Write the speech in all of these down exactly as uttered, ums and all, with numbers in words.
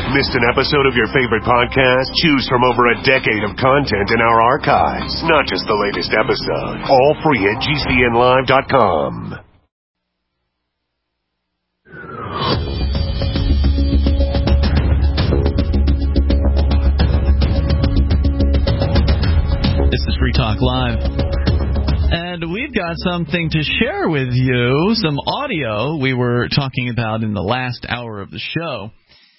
Missed an episode of your favorite podcast? Choose from over a decade of content in our archives. Not just the latest episode. All free at G C N live dot com. This is Free Talk Live. And we've got something to share with you, some audio we were talking about in the last hour of the show.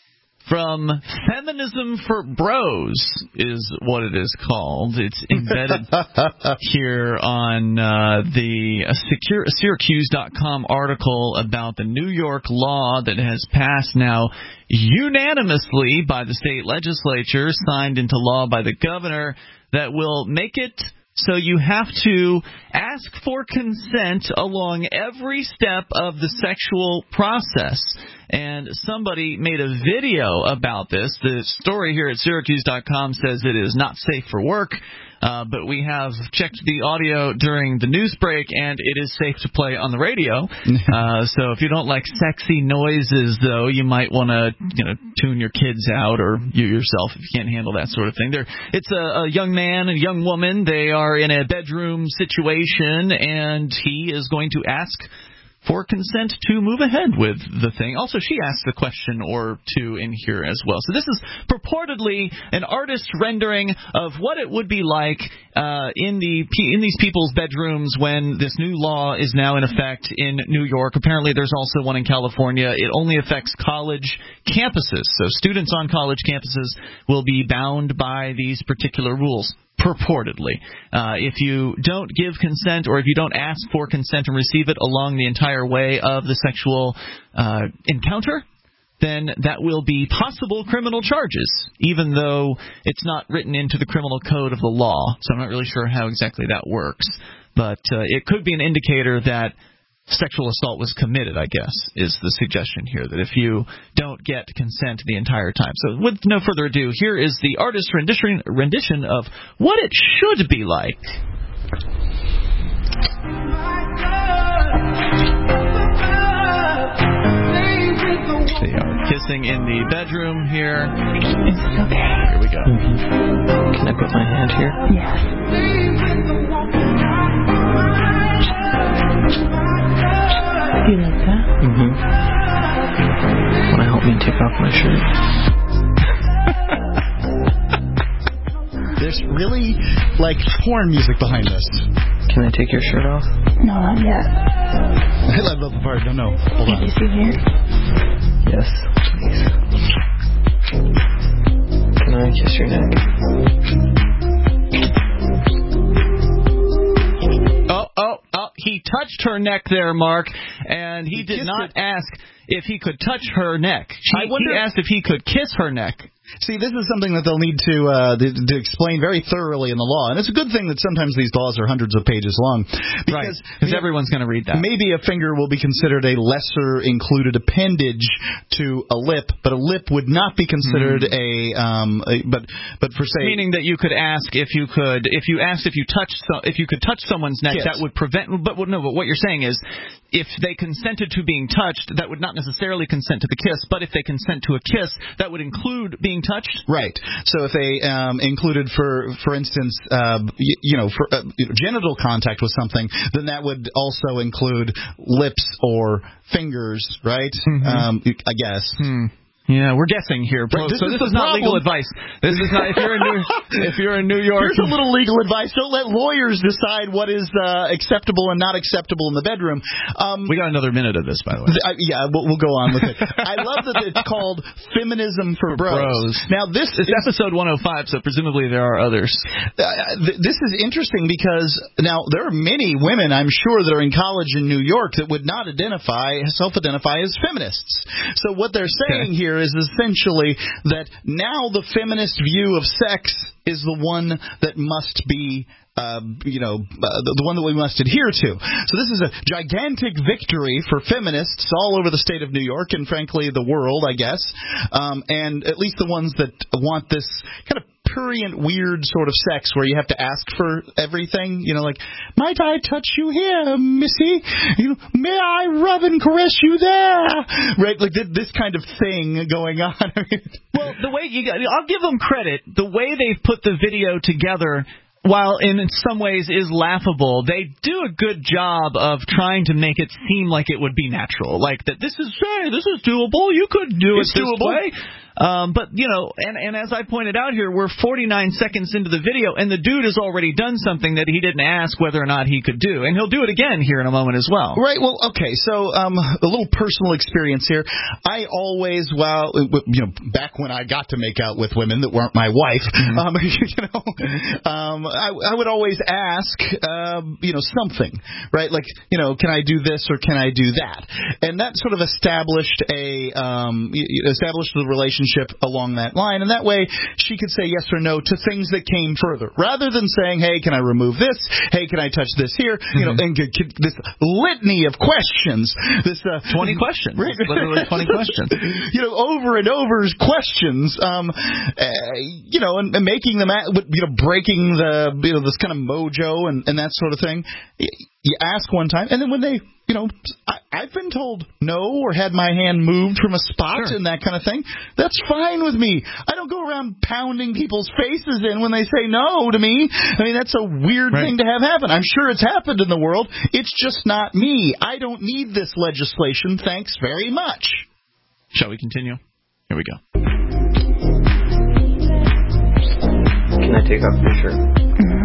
From Feminism for Bros is what it is called. It's embedded here on uh, the Syracuse dot com article about the New York law that has passed now unanimously by the state legislature, signed into law by the governor, that will make it so you have to ask for consent along every step of the sexual process. And somebody made a video about this. The story here at Syracuse dot com says it is not safe for work, uh, but we have checked the audio during the news break, and it is safe to play on the radio. Uh, so if you don't like sexy noises, though, you might want to you know tune your kids out, or you yourself if you can't handle that sort of thing. There, it's a, a young man and a young woman. They are in a bedroom situation, and he is going to ask for consent to move ahead with the thing. Also, she asked a question or two in here as well. So this is purportedly an artist's rendering of what it would be like uh, in the in these people's bedrooms when this new law is now in effect in New York. Apparently, there's also one in California. It only affects college campuses. So students on college campuses will be bound by these particular rules. Purportedly. Uh, if you don't give consent, or if you don't ask for consent and receive it along the entire way of the sexual uh, encounter, then that will be possible criminal charges, even though it's not written into the criminal code of the law. So I'm not really sure how exactly that works. But uh, it could be an indicator that sexual assault was committed, I guess, is the suggestion here, that if you don't get consent the entire time. So with no further ado, here is the artist's rendition, rendition of what it should be like. They are kissing in the bedroom here. Is it okay? Here we go. Mm-hmm. Can I put my hand here? Yes. You like that? Mm-hmm. Want to help me take off my shirt? There's really, like, porn music behind this. Can I take your shirt off? No, not yet. I love the part. No, no. Hold Can on. you see here? Yes, please. Can I kiss your neck? Oh, oh, oh, he touched her neck there, Mark, and he, He did kissed not it. ask if he could touch her neck. She, I wonder- he asked if he could kiss her neck. See, this is something that they'll need to, uh, to to explain very thoroughly in the law. And it's a good thing that sometimes these laws are hundreds of pages long. Right, Because because everyone's going to read that. maybe a finger will be considered a lesser included appendage to a lip, but a lip would not be considered mm. a, um, a, but but for say... Meaning that you could ask if you could, if you asked if you touched, so, if you could touch someone's neck, Kiss. that would prevent, but no, but what you're saying is, if they consented to being touched, that would not necessarily consent to the kiss, but if they consent to a kiss, that would include being touched? Right. So if they um, included, for for instance, uh, you, you know, for, uh, genital contact with something, then that would also include lips or fingers, right? Mm-hmm. Um, I guess. Hmm. Yeah, we're guessing here. Right, this so is this the is not problem. legal advice. This is not. If you're in New, if you're in New York, Here's a little legal advice: don't let lawyers decide what is uh, acceptable and not acceptable in the bedroom. Um, we got another minute of this, by the way. th- uh, yeah, we'll, we'll go on with it. I love that it's called Feminism for, For bros. Bros. Now this It's is episode one oh five, so presumably there are others. Uh, th- this is interesting because now there are many women, I'm sure, that are in college in New York that would not identify, self-identify as feminists. So what they're saying Okay. here is essentially that now the feminist view of sex is the one that must be Uh, you know, uh, the, the one that we must adhere to. So this is a gigantic victory for feminists all over the state of New York and, frankly, the world, I guess, um, and at least the ones that want this kind of prurient, weird sort of sex where you have to ask for everything. You know, like, might I touch you here, missy? You know, may I rub and caress you there? Right, like this kind of thing going on. I mean, well, the way you got, I'll give them credit. The way they've put the video together, while in some ways is laughable, they do a good job of trying to make it seem like it would be natural. Like that this is, hey, this is doable. You could do it's it this doable. way. Um, but, you know, and, and as I pointed out here, we're forty-nine seconds into the video, and the dude has already done something that he didn't ask whether or not he could do. And he'll do it again here in a moment as well. Right. Well, okay. So um, a little personal experience here. I always, well, you know, back when I got to make out with women that weren't my wife, mm-hmm. um, you know, um, I, I would always ask, um, you know, something, right? Like, you know, can I do this or can I do that? And that sort of established a, um, established the relationship along that line, and that way she could say yes or no to things that came further, rather than saying, hey, can I remove this? Hey, can I touch this here? Mm-hmm. You know, and get, get this litany of questions. This uh, twenty questions. Right. Literally twenty questions. You know, over and over questions. Um, uh, you know, and, and making them, at, you know, breaking the, you know, this kind of mojo and, and that sort of thing. You ask one time, and then when they, you know, I, I've been told no or had my hand moved from a spot sure. and that kind of thing. That's fine with me. I don't go around pounding people's faces in when they say no to me. I mean, that's a weird right. thing to have happen. I'm sure it's happened in the world. It's just not me. I don't need this legislation. Thanks very much. Shall we continue? Here we go. Can I take off your shirt? Mm-hmm.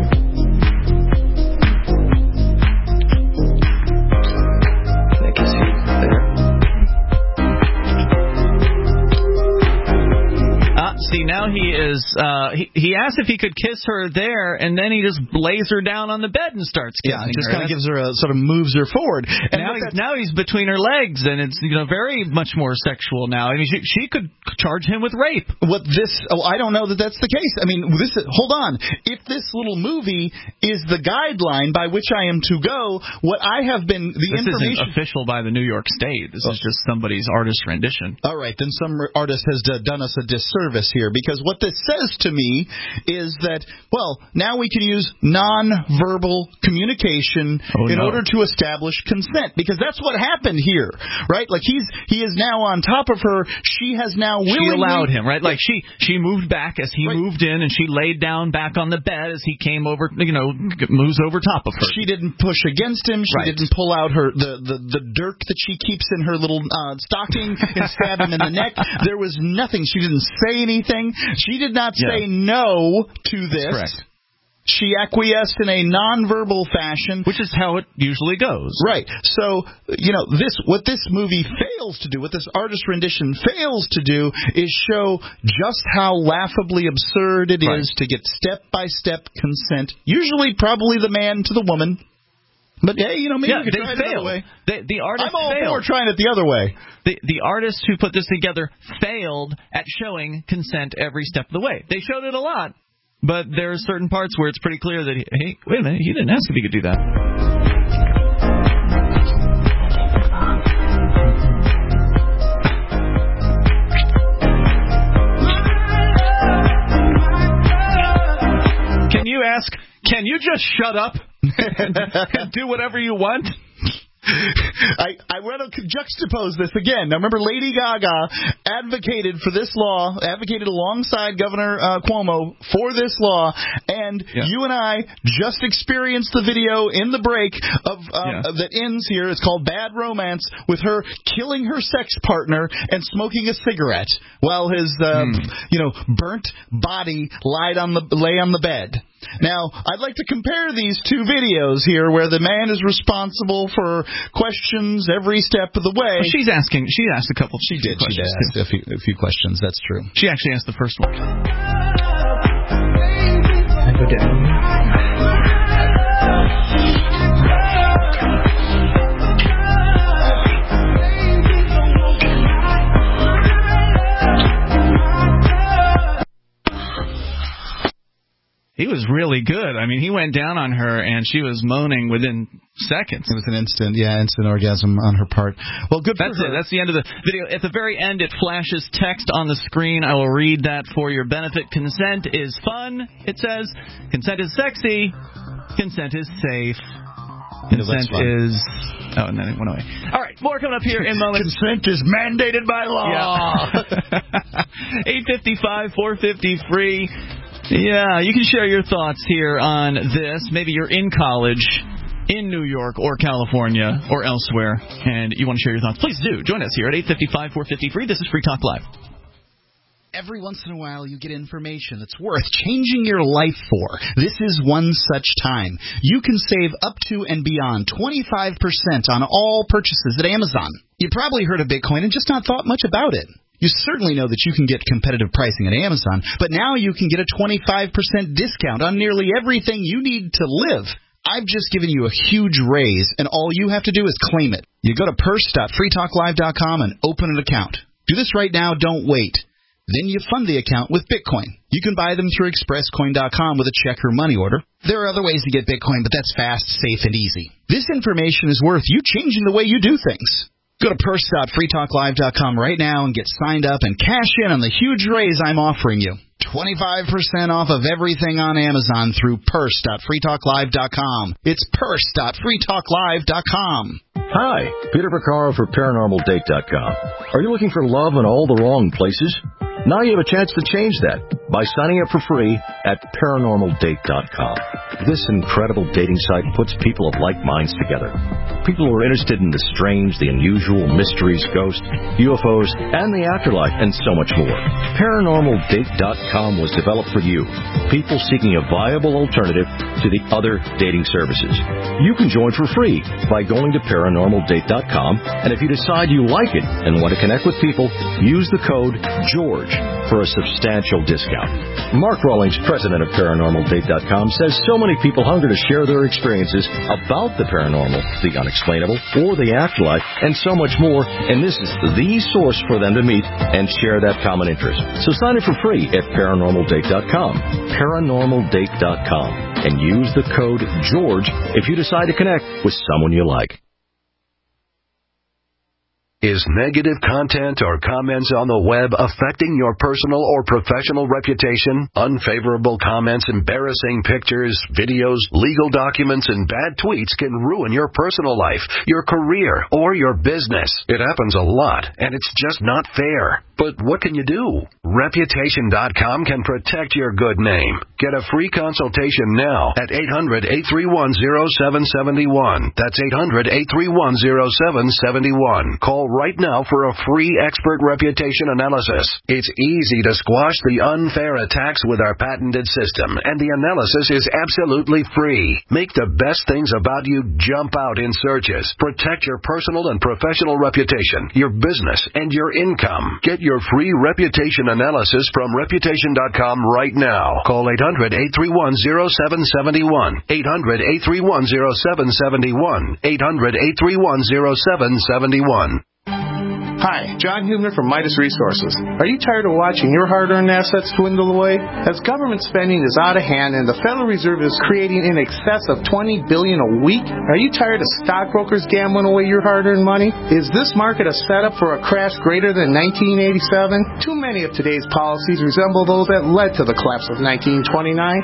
See, now he is, uh, he, he asked if he could kiss her there, and then he just lays her down on the bed and starts kissing her. Yeah, just kind of gives her a, sort of moves her forward. And now, he's, now he's between her legs, and it's, you know, very much more sexual now. I mean, she, she could charge him with rape. What this, oh, I don't know that that's the case. I mean, this, hold on. If this little movie is the guideline by which I am to go, what I have been, the this information... isn't official by the New York State. This oh. is just somebody's artist rendition. All right, then some artist has done us a disservice here, because what this says to me is that, well, now we can use nonverbal communication oh, in no. order to establish consent, because that's what happened here, right? Like he's he is now on top of her. She has now willingly... She allowed him, right? Like she she moved back as he right. moved in, and she laid down back on the bed as he came over, you know, moves over top of her. She didn't push against him. She right. didn't pull out her the, the, the dirk that she keeps in her little uh, stocking and stab him in the neck. There was nothing. She didn't say anything. She did not say yeah. no to this. Correct. She acquiesced in a nonverbal fashion, which is how it usually goes. Right. So, you know, this what this movie fails to do, what this artist rendition fails to do, is show just how laughably absurd it right. is to get step-by-step consent, usually probably the man to the woman. But, hey, you know, maybe yeah, we could try it the other way. The, the artist I'm all failed. for trying it the other way. The, the artists who put this together failed at showing consent every step of the way. They showed it a lot, but there are certain parts where it's pretty clear that, he, hey, wait a minute, he didn't ask if he could do that. Can you ask, can you just shut up and, and do whatever you want? I, I want to juxtapose this again. Now, remember, Lady Gaga advocated for this law, advocated alongside Governor uh, Cuomo for this law, and yeah. you and I just experienced the video in the break of uh, yeah. that ends here. It's called Bad Romance, with her killing her sex partner and smoking a cigarette while his, uh, mm. you know, burnt body lied on the lay on the bed. Now, I'd like to compare these two videos here where the man is responsible for questions every step of the way. Well, she's asking, she asked a couple She did, she did ask a few, a few questions, that's true. She actually asked the first one. Can I go down? He was really good. I mean, he went down on her, and she was moaning within seconds. It was an instant, yeah, instant orgasm on her part. Well, good for That's her. it. That's the end of the video. At the very end, it flashes text on the screen. I will read that for your benefit. Consent is fun, it says. Consent is sexy. Consent is safe. Consent is... Oh, and then it went away. All right, more coming up here in moments. Consent is mandated by law. Yeah. eight five five, four five zero, free. Yeah, you can share your thoughts here on this. Maybe you're in college in New York or California or elsewhere, and you want to share your thoughts. Please do. Join us here at eight five five, four five zero, free. This is Free Talk Live. Every once in a while, you get information that's worth changing your life for. This is one such time. You can save up to and beyond twenty-five percent on all purchases at Amazon. You probably heard of Bitcoin and just not thought much about it. You certainly know that you can get competitive pricing at Amazon, but now you can get a twenty-five percent discount on nearly everything you need to live. I've just given you a huge raise, and all you have to do is claim it. You go to purse dot free talk live dot com and open an account. Do this right now, don't wait. Then you fund the account with Bitcoin. You can buy them through express coin dot com with a check or money order. There are other ways to get Bitcoin, but that's fast, safe, and easy. This information is worth you changing the way you do things. Go to purse dot free talk live dot com right now and get signed up and cash in on the huge raise I'm offering you. twenty-five percent off of everything on Amazon through purse dot free talk live dot com. It's purse dot free talk live dot com. Hi, Peter Vaccaro for paranormal date dot com. Are you looking for love in all the wrong places? Now you have a chance to change that by signing up for free at paranormal date dot com. This incredible dating site puts people of like minds together. People who are interested in the strange, the unusual, mysteries, ghosts, U F Os, and the afterlife, and so much more. paranormal date dot com was developed for you, people seeking a viable alternative to the other dating services. You can join for free by going to paranormal date dot com, and if you decide you like it and want to connect with people, use the code GEORGE for a substantial discount. Mark Rawlings, president of paranormal date dot com, says so many people hunger to share their experiences about the paranormal, the unexplainable, or the afterlife, and so much more, and this is the source for them to meet and share that common interest. So sign up for free at paranormal date dot com, paranormal date dot com, and use the code GEORGE if you decide to connect with someone you like. Is negative content or comments on the web affecting your personal or professional reputation? Unfavorable comments, embarrassing pictures, videos, legal documents, and bad tweets can ruin your personal life, your career, or your business. It happens a lot, and it's just not fair. But what can you do? Reputation dot com can protect your good name. Get a free consultation now at eight hundred, eight three one, zero seven seven one. That's eight hundred, eight three one, zero seven seven one. Call right now for a free expert reputation analysis. It's easy to squash the unfair attacks with our patented system, and the analysis is absolutely free. Make the best things about you jump out in searches. Protect your personal and professional reputation, your business, and your income. Get your free reputation analysis from reputation dot com right now. Call eight hundred, eight three one, zero seven seven one. eight hundred, eight three one, zero seven seven one. eight hundred, eight three one, zero seven seven one. Hi, John Hubner from Midas Resources. Are you tired of watching your hard-earned assets dwindle away? As government spending is out of hand and the Federal Reserve is creating in excess of twenty billion dollars a week, are you tired of stockbrokers gambling away your hard-earned money? Is this market a setup for a crash greater than nineteen eighty-seven? Too many of today's policies resemble those that led to the collapse of nineteen twenty-nine.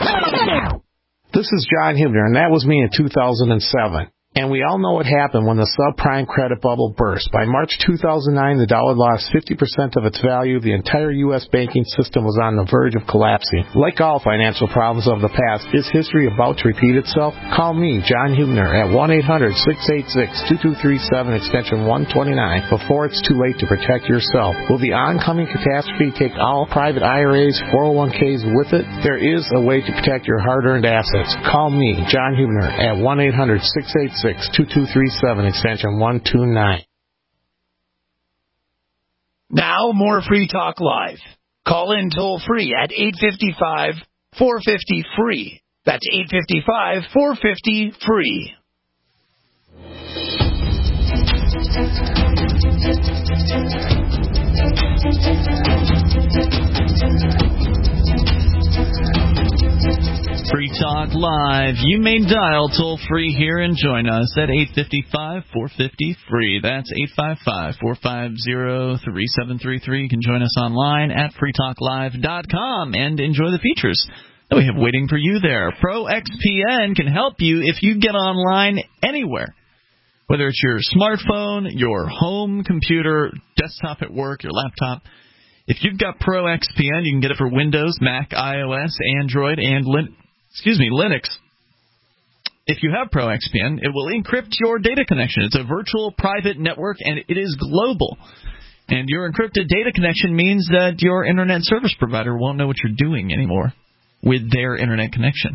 This is John Hubner, and that was me in two thousand seven. And we all know what happened when the subprime credit bubble burst. By March two thousand nine, the dollar lost fifty percent of its value. The entire U S banking system was on the verge of collapsing. Like all financial problems of the past, is history about to repeat itself? Call me, John Hubner, at one eight hundred, six eight six, two two three seven, extension one twenty-nine, before it's too late to protect yourself. Will the oncoming catastrophe take all private I R As, four oh one Ks with it? There is a way to protect your hard-earned assets. Call me, John Hubner, at one eight hundred, six eight six, two two three seven, extension one twenty-nine. Now more Free Talk Live. Call in toll free at eight five five, four five zero, free. That's eight five five, four five zero, free. Talk Live. You may dial toll-free here and join us at eight five five, four five zero, free. That's eight five five, four five zero, three seven three three. You can join us online at free talk live dot com and enjoy the features that we have waiting for you there. ProXPN can help you if you get online anywhere. Whether it's your smartphone, your home computer, desktop at work, your laptop. If you've got ProXPN, you can get it for Windows, Mac, iOS, Android, and Lin- excuse me, Linux. If you have ProXPN, it will encrypt your data connection. It's a virtual private network, and it is global. And your encrypted data connection means that your internet service provider won't know what you're doing anymore with their internet connection.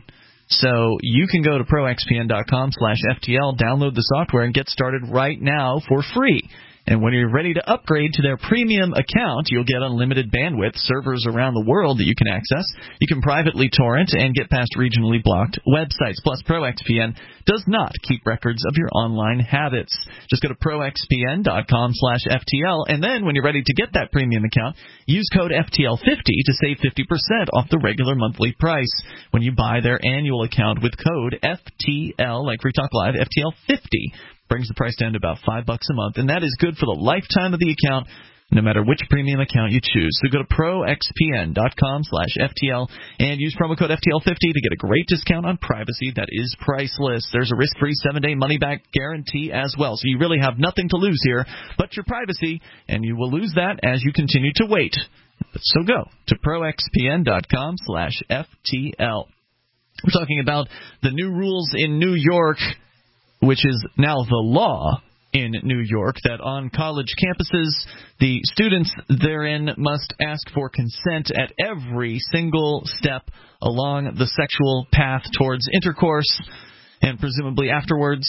So you can go to proxpn.com slash FTL, download the software, and get started right now for free. And when you're ready to upgrade to their premium account, you'll get unlimited bandwidth, servers around the world that you can access. You can privately torrent and get past regionally blocked websites. Plus, ProXPN does not keep records of your online habits. Just go to proxpn.com slash FTL, and then when you're ready to get that premium account, use code F T L fifty to save fifty percent off the regular monthly price when you buy their annual account with code F T L, like Free Talk Live, F T L fifty. Brings the price down to about five bucks a month, and that is good for the lifetime of the account, no matter which premium account you choose. So go to proxpn.com slash FTL and use promo code F T L fifty to get a great discount on privacy that is priceless. There's a risk-free seven-day money-back guarantee as well, so you really have nothing to lose here but your privacy, and you will lose that as you continue to wait. So go to proxpn.com slash FTL. We're talking about the new rules in New York, which is now the law in New York, that on college campuses, the students therein must ask for consent at every single step along the sexual path towards intercourse, and presumably afterwards,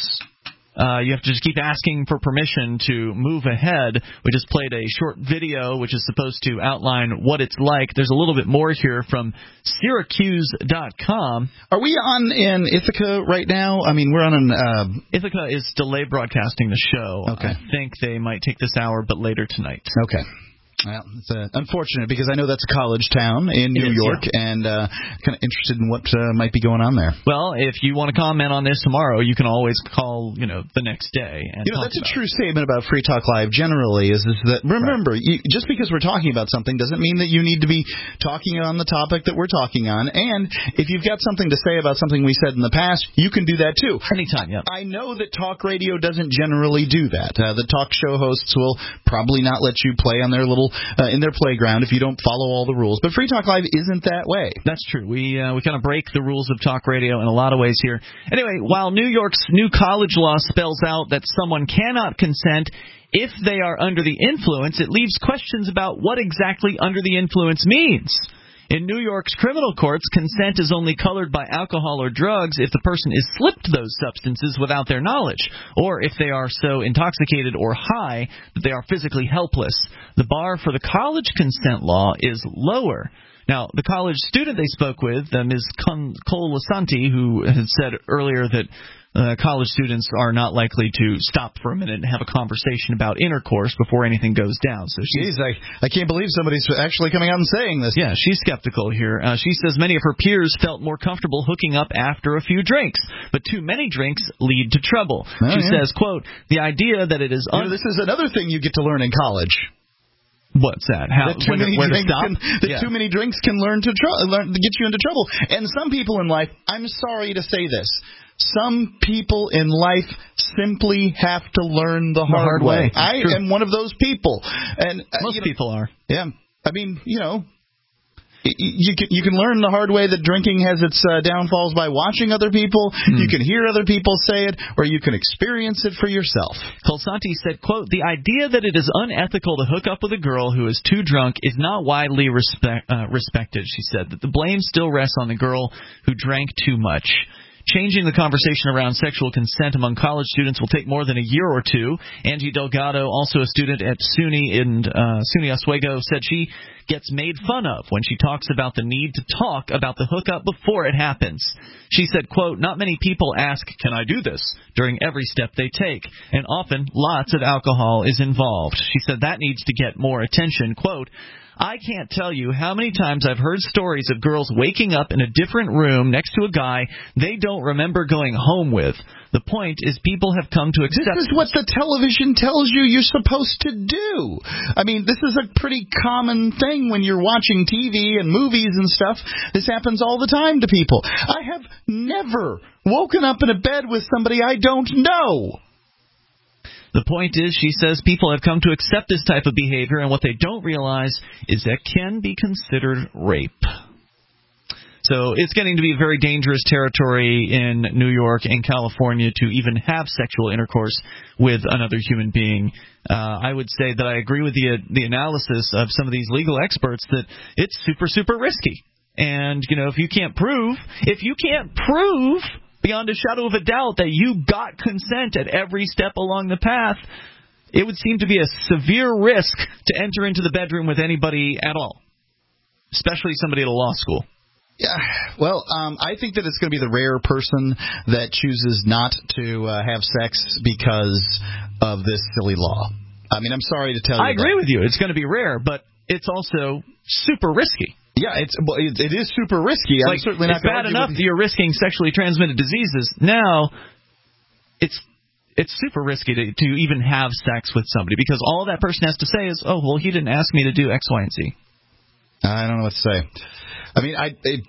uh, you have to just keep asking for permission to move ahead. We just played a short video which is supposed to outline what it's like. There's a little bit more here from Syracuse dot com. Are we on in Ithaca right now? I mean, we're on an... Uh... Ithaca is delay broadcasting the show. Okay. I think they might take this hour, but later tonight. Okay. Well, it's uh, unfortunate because I know that's a college town in New is, York, yeah. and uh, kind of interested in what uh, might be going on there. Well, if you want to comment on this tomorrow, you can always call, you know, the next day. And you know, that's a about true it. statement about Free Talk Live generally, is, is that, remember, right. you, just because we're talking about something doesn't mean that you need to be talking on the topic that we're talking on. And if you've got something to say about something we said in the past, you can do that too. Anytime, yeah. I know that talk radio doesn't generally do that. Uh, the talk show hosts will probably not let you play on their little, uh, in their play Playground if you don't follow all the rules. But Free Talk Live isn't that way. That's true. We uh, we kind of break the rules of talk radio in a lot of ways here. Anyway, while New York's new college law spells out that someone cannot consent if they are under the influence, it leaves questions about what exactly under the influence means. In New York's criminal courts, consent is only colored by alcohol or drugs if the person is slipped those substances without their knowledge, or if they are so intoxicated or high that they are physically helpless. The bar for the college consent law is lower. Now, the college student they spoke with, uh, Miz Colasanti, who had said earlier that uh, college students are not likely to stop for a minute and have a conversation about intercourse before anything goes down. So she's, Jeez, I, I can't believe somebody's actually coming out and saying this. Yeah, she's skeptical here. Uh, she says many of her peers felt more comfortable hooking up after a few drinks, but too many drinks lead to trouble. Oh, she yeah. says, quote, the idea that it is... Un- you know, this is another thing you get to learn in college. What's that? How that too when, many where drinks to stop? Can, that yeah. too many drinks can learn to tr- learn to get you into trouble. And some people in life, I'm sorry to say this, some people in life simply have to learn the, the hard, hard way. way. I True. am one of those people, and uh, most you know, people are. Yeah, I mean, you know. You can you can learn the hard way that drinking has its uh, downfalls by watching other people. Hmm. You can hear other people say it, or you can experience it for yourself. Colasanti said, quote, the idea that it is unethical to hook up with a girl who is too drunk is not widely respect, uh, respected, she said, that the blame still rests on the girl who drank too much. Changing the conversation around sexual consent among college students will take more than a year or two. Angie Delgado, also a student at SUNY in uh, SUNY Oswego, said she gets made fun of when she talks about the need to talk about the hookup before it happens. She said, quote, not many people ask, can I do this, during every step they take, and often lots of alcohol is involved. She said that needs to get more attention. Quote, I can't tell you how many times I've heard stories of girls waking up in a different room next to a guy they don't remember going home with. The point is people have come to accept... This is what the television tells you you're supposed to do. I mean, this is a pretty common thing when you're watching T V and movies and stuff. This happens all the time to people. I have never woken up in a bed with somebody I don't know. The point is, she says, people have come to accept this type of behavior, and what they don't realize is that can be considered rape. So it's getting to be very dangerous territory in New York and California to even have sexual intercourse with another human being. Uh, I would say that I agree with the the analysis of some of these legal experts that it's super, super risky. And, you know, if you can't prove, if you can't prove beyond a shadow of a doubt that you got consent at every step along the path, it would seem to be a severe risk to enter into the bedroom with anybody at all, especially somebody at a law school. Yeah, well, um, I think that it's going to be the rare person that chooses not to uh, have sex because of this silly law. I mean, I'm sorry to tell you I agree that. with you. It's going to be rare, but it's also super risky. Yeah, it's well, it, it is super risky. I'm like, certainly not it's bad enough that you're risking sexually transmitted diseases. Now, it's it's super risky to, to even have sex with somebody because all that person has to say is, oh, well, he didn't ask me to do X, Y, and Z. I don't know what to say. I mean, I, it,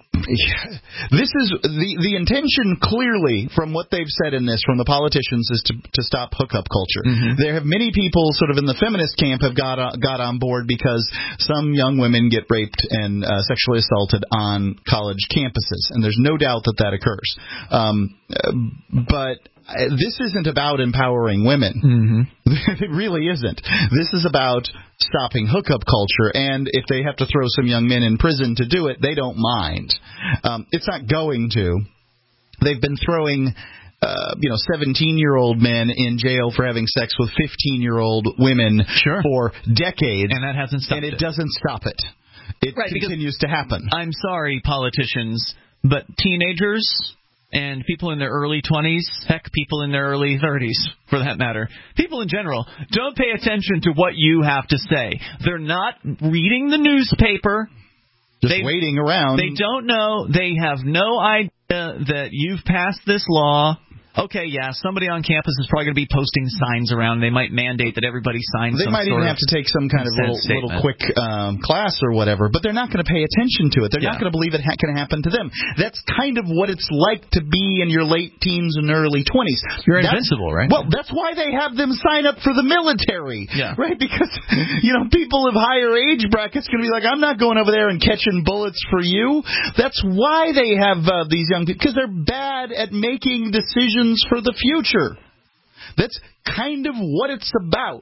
this is the the intention clearly from what they've said in this from the politicians is to to stop hookup culture. Mm-hmm. There have many people sort of in the feminist camp have got uh, got on board because some young women get raped and uh, sexually assaulted on college campuses, and there's no doubt that that occurs. Um, but this isn't about empowering women. Mm-hmm. It really isn't. This is about stopping hookup culture, and if they have to throw some young men in prison to do it, they don't mind. Um, it's not going to. They've been throwing, uh, you know, seventeen-year-old men in jail for having sex with fifteen-year-old women sure. for decades, and that hasn't stopped and it, it. doesn't stop it. It right, continues to happen. I'm sorry, politicians, but teenagers and people in their early twenties, heck, people in their early thirties, for that matter, people in general, don't pay attention to what you have to say. They're not reading the newspaper. Just they, waiting around. They don't know. They have no idea that you've passed this law. Okay, yeah, somebody on campus is probably going to be posting signs around. They might mandate that everybody sign They some might sort even of have to take some kind of little, little quick um, class or whatever, but they're not going to pay attention to it. They're yeah. not going to believe it ha- can happen to them. That's kind of what it's like to be in your late teens and early twenties. You're that's, invincible, right? Well, that's why they have them sign up for the military, yeah. right? Because, you know, people of higher age brackets going to be like, I'm not going over there and catching bullets for you. That's why they have uh, these young people, because they're bad at making decisions for the future. That's kind of what it's about.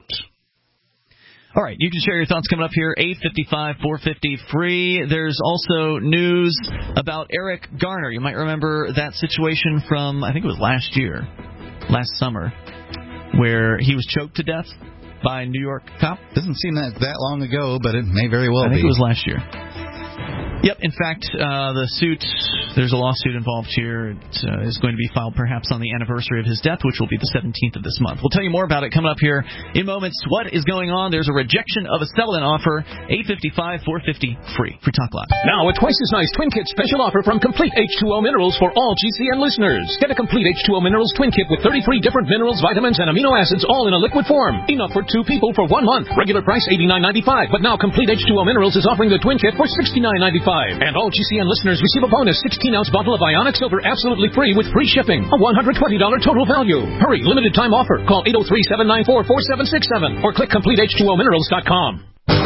All right, you can share your thoughts coming up here, eight five five, four fifty, free. There's also news about Eric Garner. You might remember that situation from, I think it was last year, last summer, where he was choked to death by a New York cop. Doesn't seem that, that long ago, but it may very well be. I think be. it was last year. Yep, in fact, uh, the suit, there's a lawsuit involved here. It uh, is going to be filed perhaps on the anniversary of his death, which will be the seventeenth of this month. We'll tell you more about it coming up here in moments. What is going on? There's a rejection of a settlement offer. eight five five, four fifty, free. Free Talk Live. Now a twice as nice Twin Kit special offer from Complete H two O Minerals for all G C N listeners. Get a Complete H two O Minerals Twin Kit with thirty-three different minerals, vitamins, and amino acids all in a liquid form. Enough for two people for one month. Regular price eighty-nine ninety-five, but now Complete H two O Minerals is offering the Twin Kit for sixty-nine ninety-five. And all G C N listeners receive a bonus sixteen ounce bottle of Ionic Silver absolutely free with free shipping. A one hundred twenty dollars total value. Hurry, limited time offer. Call eight oh three, seven nine four, four seven six seven or click complete H two O minerals dot com.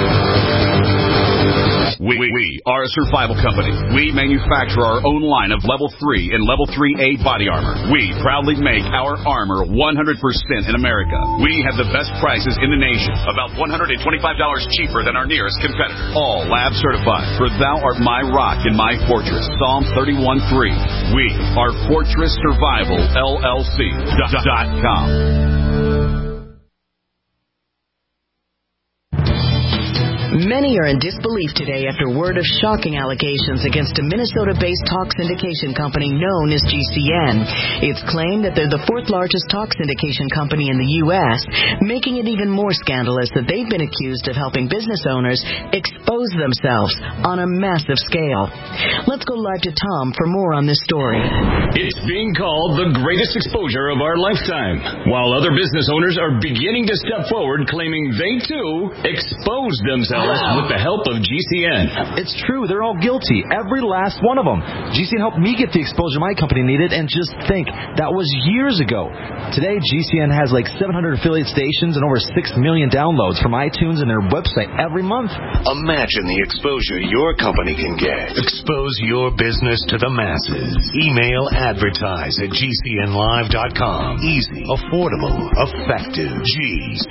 We, we are a survival company. We manufacture our own line of Level three and Level three A body armor. We proudly make our armor one hundred percent in America. We have the best prices in the nation, about one hundred twenty-five dollars cheaper than our nearest competitor. All lab certified, for thou art my rock and my fortress. Psalm thirty-one three. We are Fortress Survival L L C dot com. Many are in disbelief today after word of shocking allegations against a Minnesota-based talk syndication company known as G C N. It's claimed that they're the fourth largest talk syndication company in the U S, making it even more scandalous that they've been accused of helping business owners expose themselves on a massive scale. Let's go live to Tom for more on this story. It's being called the greatest exposure of our lifetime, while other business owners are beginning to step forward claiming they, too, exposed themselves with the help of G C N. It's true. They're all guilty. Every last one of them. G C N helped me get the exposure my company needed, and just think, that was years ago. Today, G C N has like seven hundred affiliate stations and over six million downloads from iTunes and their website every month. Imagine the exposure your company can get. Expose your business to the masses. Email advertise at G C N live dot com. Easy, affordable, effective. G C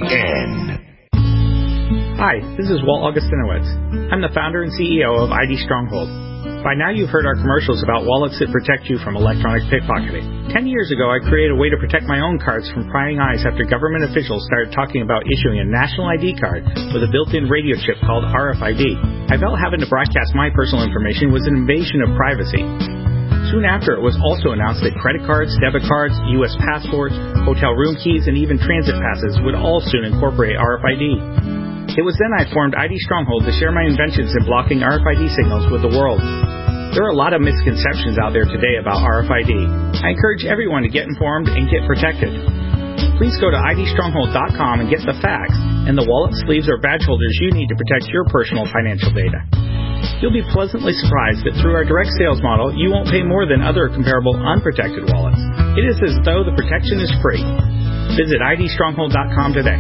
N. Hi, this is Walt Augustinowicz. I'm the founder and C E O of I D Stronghold. By now you've heard our commercials about wallets that protect you from electronic pickpocketing. Ten years ago I created a way to protect my own cards from prying eyes after government officials started talking about issuing a national I D card with a built-in radio chip called R F I D. I felt having to broadcast my personal information was an invasion of privacy. Soon after, it was also announced that credit cards, debit cards, U S passports, hotel room keys, and even transit passes would all soon incorporate R F I D. It was then I formed I D Stronghold to share my inventions in blocking R F I D signals with the world. There are a lot of misconceptions out there today about R F I D. I encourage everyone to get informed and get protected. Please go to I D stronghold dot com and get the facts and the wallet, sleeves, or badge holders you need to protect your personal financial data. You'll be pleasantly surprised that through our direct sales model, you won't pay more than other comparable unprotected wallets. It is as though the protection is free. Visit I D stronghold dot com today.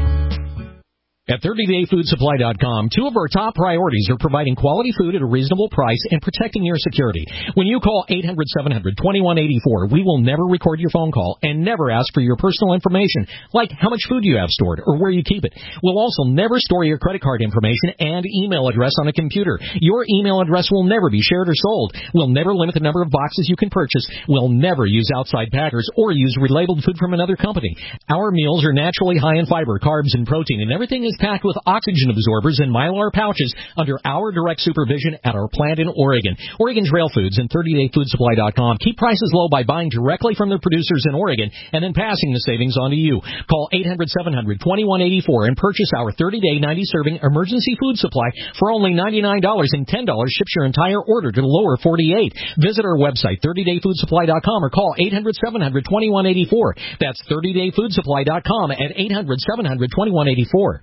At thirty day food supply dot com, two of our top priorities are providing quality food at a reasonable price and protecting your security. When you call eight hundred, seven hundred, twenty-one eighty-four, we will never record your phone call and never ask for your personal information, like how much food you have stored or where you keep it. We'll also never store your credit card information and email address on a computer. Your email address will never be shared or sold. We'll never limit the number of boxes you can purchase. We'll never use outside packers or use relabeled food from another company. Our meals are naturally high in fiber, carbs, and protein, and everything is packed with oxygen absorbers and Mylar pouches under our direct supervision at our plant in Oregon. Oregon Trail Foods and thirty day food supply dot com keep prices low by buying directly from the producers in Oregon and then passing the savings on to you. Call eight hundred, seven hundred, twenty-one eighty-four and purchase our thirty day, ninety serving emergency food supply for only ninety-nine dollars, and ten dollars ships your entire order to the lower forty-eight. Visit our website, thirty day food supply dot com, or call eight hundred, seven hundred, twenty-one eighty-four. That's thirty day food supply dot com at eight hundred, seven hundred, twenty-one eighty-four.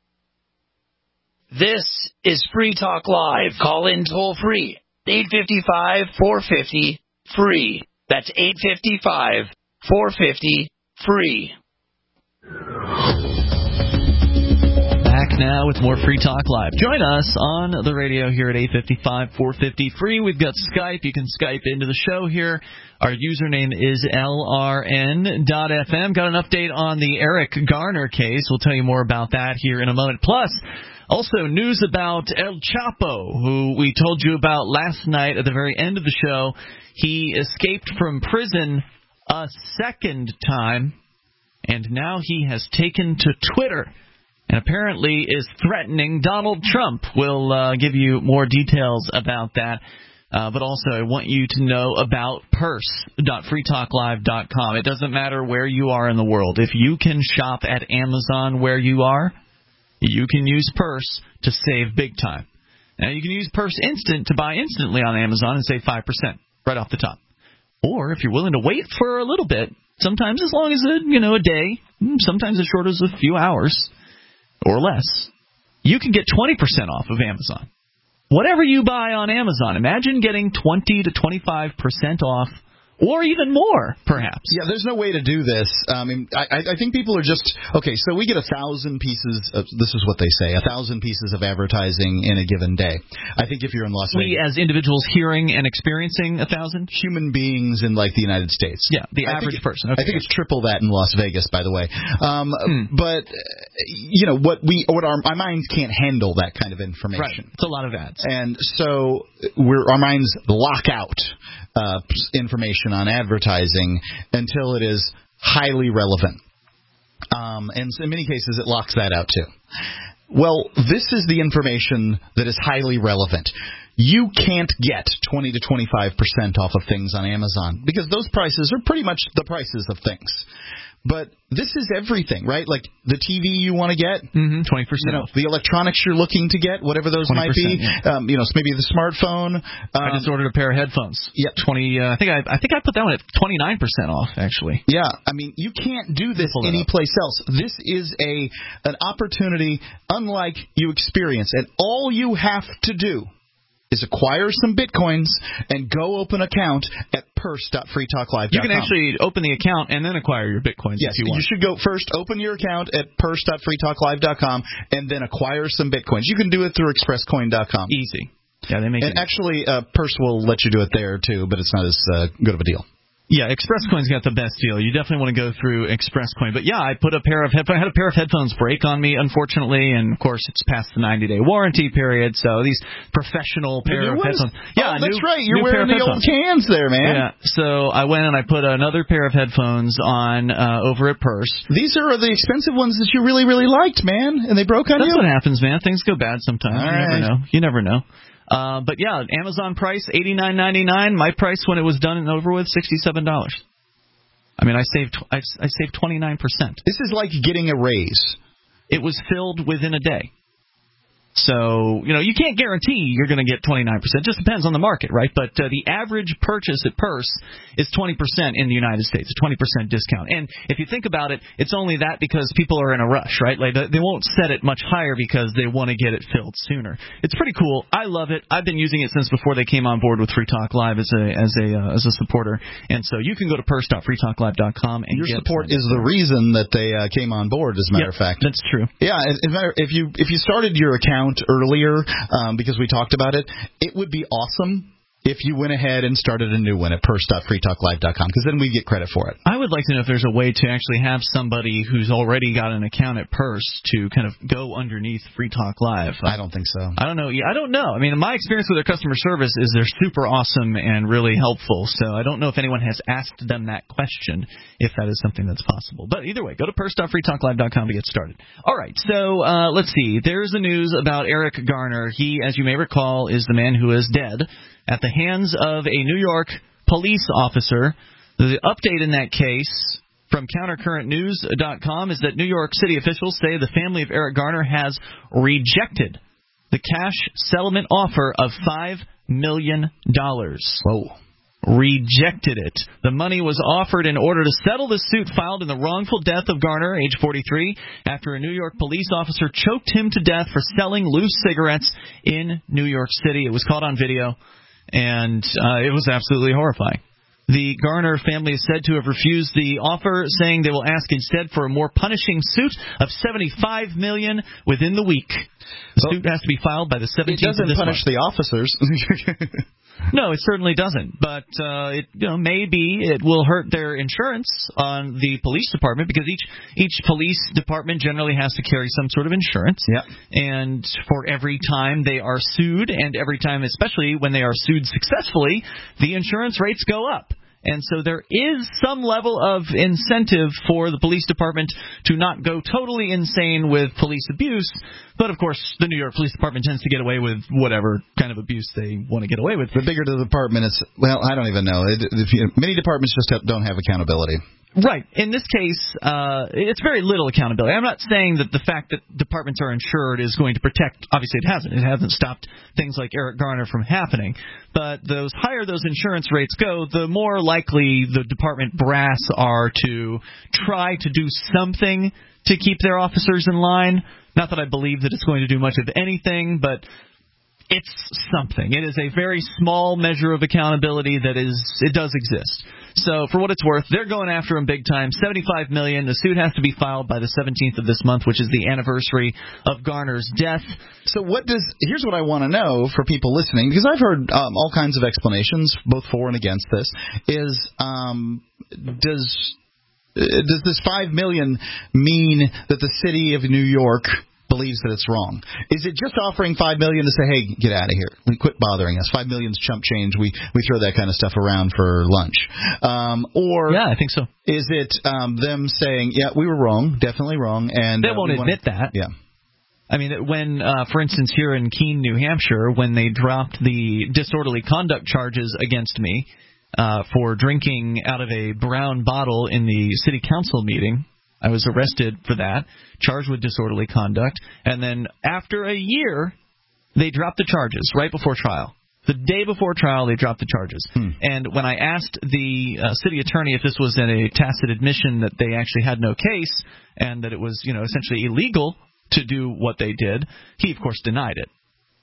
This is Free Talk Live. Call in toll free. eight five five, four five zero, free. That's eight five five, four five zero, free. Back now with more Free Talk Live. Join us on the radio here at eight five five, four five zero, free. We've got Skype. You can Skype into the show here. Our username is L R N dot F M. Got an update on the Eric Garner case. We'll tell you more about that here in a moment. Plus, also, news about El Chapo, who we told you about last night at the very end of the show. He escaped from prison a second time, and now he has taken to Twitter and apparently is threatening Donald Trump. We'll uh, give you more details about that. Uh, but also, I want you to know about purse dot free talk live dot com. It doesn't matter where you are in the world. If you can shop at Amazon where you are, you can use Purse to save big time. Now, you can use Purse Instant to buy instantly on Amazon and save five percent right off the top. Or if you're willing to wait for a little bit, sometimes as long as a, you know, a day, sometimes as short as a few hours or less, you can get twenty percent off of Amazon. Whatever you buy on Amazon, imagine getting twenty to twenty-five percent off. Or even more, perhaps. Yeah, there's no way to do this. I mean, I, I think people are just okay. So we get a thousand pieces. Of, this is what they say: a thousand pieces of advertising in a given day. I think if you're in Las we, Vegas, we as individuals hearing and experiencing a thousand human beings in like the United States. Yeah, the I average think, person. Okay. I think it's triple that in Las Vegas, by the way. Um, hmm. But you know what we what our my minds can't handle that kind of information. Right. It's a lot of ads, and so we're our minds lock out uh, information on advertising until it is highly relevant. Um, and in many cases, it locks that out, too. Well, this is the information that is highly relevant. You can't get twenty to twenty-five percent off of things on Amazon because those prices are pretty much the prices of things. But this is everything, right? Like the T V you want to get, mm-hmm, twenty percent you know, off. The electronics you're looking to get, whatever those might be. Yeah. Um, you know, maybe the smartphone. Um, I just ordered a pair of headphones. Yeah, twenty. Uh, I think I, I think I put that one at twenty-nine percent off, actually. Yeah, I mean, you can't do this anyplace else. This is a an opportunity unlike you experience, and all you have to do is acquire some Bitcoins and go open an account at purse dot free talk live dot com. You can actually open the account and then acquire your Bitcoins yes, if you want. You should go first, open your account at purse dot free talk live dot com, and then acquire some Bitcoins. You can do it through express coin dot com. Easy. Yeah, they make and it. And actually, uh, Purse will let you do it there, too, but it's not as uh, good of a deal. Yeah, ExpressCoin's got the best deal. You definitely want to go through ExpressCoin. But yeah, I put a pair of headphones. I had a pair of headphones break on me, unfortunately, and of course it's past the ninety-day warranty period. So these professional pair of headphones. Yeah, oh, that's new, right. You're wearing the old headphones. cans there, man. Yeah. So I went and I put another pair of headphones on uh, over at Purse. These are the expensive ones that you really, really liked, man, and they broke on That's you. That's what happens, man. Things go bad sometimes. All you right. never know. You never know. Uh, but yeah, Amazon price eighty-nine ninety-nine. My price when it was done and over with sixty-seven dollars. I mean, I saved I, I saved twenty-nine percent. This is like getting a raise. It was filled within a day. So, you know, you can't guarantee you're going to get twenty-nine percent. It just depends on the market, right? But uh, the average purchase at Purse is twenty percent in the United States, a twenty percent discount. And if you think about it, it's only that because people are in a rush, right? Like they won't set it much higher because they want to get it filled sooner. It's pretty cool. I love it. I've been using it since before they came on board with Free Talk Live as a as a uh, as a supporter. And so you can go to purse dot free talk live dot com and your get support is the reason that they uh, came on board. As a matter yep, of fact, that's true. Yeah, as a matter, if you if you started your account earlier. Um, because we talked about it, it would be awesome if you went ahead and started a new one at purse dot free talk live dot com, because then we get credit for it. I would like to know if there's a way to actually have somebody who's already got an account at Purse to kind of go underneath Free Talk Live. I don't think so. I don't know. I don't know. I mean, my experience with their customer service is they're super awesome and really helpful, so I don't know if anyone has asked them that question, if that is something that's possible. But either way, go to purse dot free talk live dot com to get started. All right, so uh, let's see. There's the news about Eric Garner. He, as you may recall, is the man who is dead at the hands of a New York police officer. The update in that case from counter current news dot com is that New York City officials say the family of Eric Garner has rejected the cash settlement offer of five million dollars. Whoa. Rejected it. The money was offered in order to settle the suit filed in the wrongful death of Garner, age forty-three, after a New York police officer choked him to death for selling loose cigarettes in New York City. It was caught on video, and uh, it was absolutely horrifying. The Garner family is said to have refused the offer, saying they will ask instead for a more punishing suit of seventy-five million dollars within the week. The well, suit has to be filed by the seventeenth of this month. It doesn't punish the officers. No, it certainly doesn't. But uh, it you know maybe it will hurt their insurance on the police department, because each each police department generally has to carry some sort of insurance. Yeah. And for every time they are sued, and every time, especially when they are sued successfully, the insurance rates go up. And so there is some level of incentive for the police department to not go totally insane with police abuse. But, of course, the New York Police Department tends to get away with whatever kind of abuse they want to get away with. The bigger the department, it's, well, I don't even know. It, if you, many departments just have, don't have accountability. Right. In this case, uh, it's very little accountability. I'm not saying that the fact that departments are insured is going to protect. Obviously, it hasn't. It hasn't stopped things like Eric Garner from happening. But the higher those insurance rates go, the more likely the department brass are to try to do something to keep their officers in line. Not that I believe that it's going to do much of anything, but it's something. It is a very small measure of accountability that is, it does exist. So for what it's worth, they're going after him big time. seventy-five million dollars. The suit has to be filed by the seventeenth of this month, which is the anniversary of Garner's death. So what does, here's what I want to know for people listening, because I've heard um, all kinds of explanations, both for and against this, is um, does does this five million dollars mean that the city of New York believes that it's wrong? Is it just offering five million dollars to say, hey, get out of here, we quit bothering us? Five million's chump change. We we throw that kind of stuff around for lunch. Um, or yeah, I think so. Is it um, them saying, yeah, we were wrong, definitely wrong, and they uh, won't admit wanna, that. Yeah. I mean, when, uh, for instance, here in Keene, New Hampshire, when they dropped the disorderly conduct charges against me uh, for drinking out of a brown bottle in the city council meeting, I was arrested for that, charged with disorderly conduct, and then after a year, they dropped the charges right before trial. The day before trial, they dropped the charges. Hmm. And when I asked the uh, city attorney if this was in a tacit admission that they actually had no case and that it was, you know, essentially illegal to do what they did, he, of course, denied it.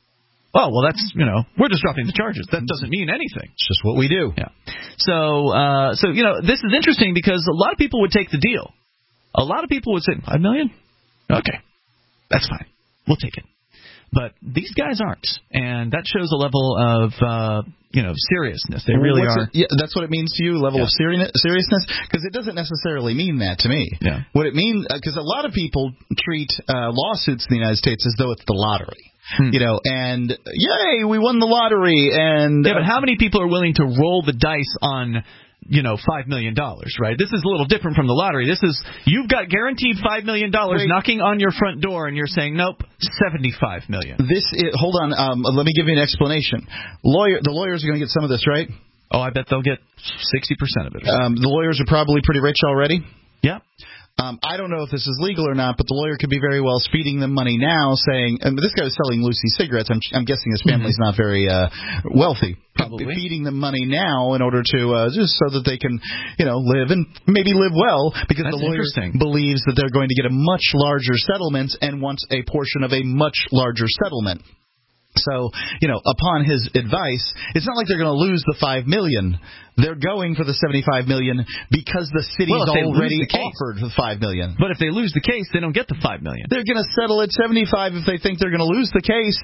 Oh, well, that's, you know, we're just dropping the charges. That doesn't mean anything. It's just what we do. Yeah. So, uh, so you know, this is interesting because a lot of people would take the deal. A lot of people would say, five million dollars? Okay, that's fine. We'll take it. But these guys aren't, and that shows a level of, uh, you know, seriousness. They really What's are. It, yeah, that's what it means to you, level yeah. of seri- seriousness? Because it doesn't necessarily mean that to me. Yeah. What it means, because a lot of people treat uh, lawsuits in the United States as though it's the lottery. Hmm. You know, and yay, we won the lottery. And yeah, but how many people are willing to roll the dice on, you know, five million dollars, right? This is a little different from the lottery. This is, you've got guaranteed five million dollars knocking on your front door, and you're saying, nope, seventy-five million dollars. This is, hold on, um, let me give you an explanation. Lawyer, the lawyers are going to get some of this, right? Oh, I bet they'll get sixty percent of it. Um, the lawyers are probably pretty rich already. Yeah. Um, I don't know if this is legal or not, but the lawyer could be very well feeding them money now, saying, and this guy was selling Lucy cigarettes. I'm, I'm guessing his family's not very uh, wealthy. Probably. Feeding them money now in order to, uh, just so that they can, you know, live and maybe live well, because That's the lawyer believes that they're going to get a much larger settlement and wants a portion of a much larger settlement. So, you know, upon his advice, it's not like they're going to lose the five million dollars. They're going for the seventy-five million dollars because the city's well, already the offered the five million dollars. But if they lose the case, they don't get the five million They're dollars. going to settle at seventy-five if they think they're going to lose the case.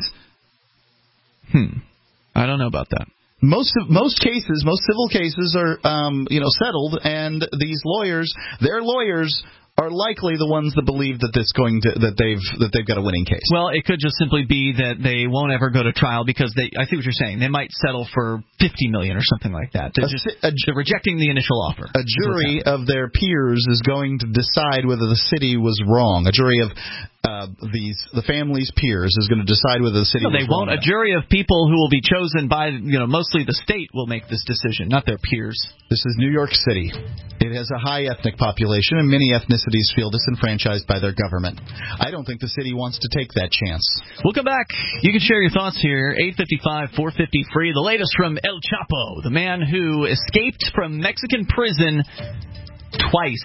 Hmm. I don't know about that. Most of, most cases, most civil cases are, um, you know, settled, and these lawyers, their lawyers, are likely the ones that believe that this going to that they've that they've got a winning case. Well, it could just simply be that they won't ever go to trial because they. I see what you're saying. They might settle for fifty million dollars or something like that. They're just a, they're rejecting the initial offer. A jury of their peers is going to decide whether the city was wrong. A jury of uh, these the family's peers is going to decide whether the city. No, was they won't. wrong. A jury of people who will be chosen by, you know, mostly the state will make this decision, not their peers. This is New York City. It has a high ethnic population, and many ethnicities feel disenfranchised by their government. I don't think the city wants to take that chance. We'll come back. You can share your thoughts here. eight five five, four five zero, free. The latest from El Chapo, the man who escaped from Mexican prison twice.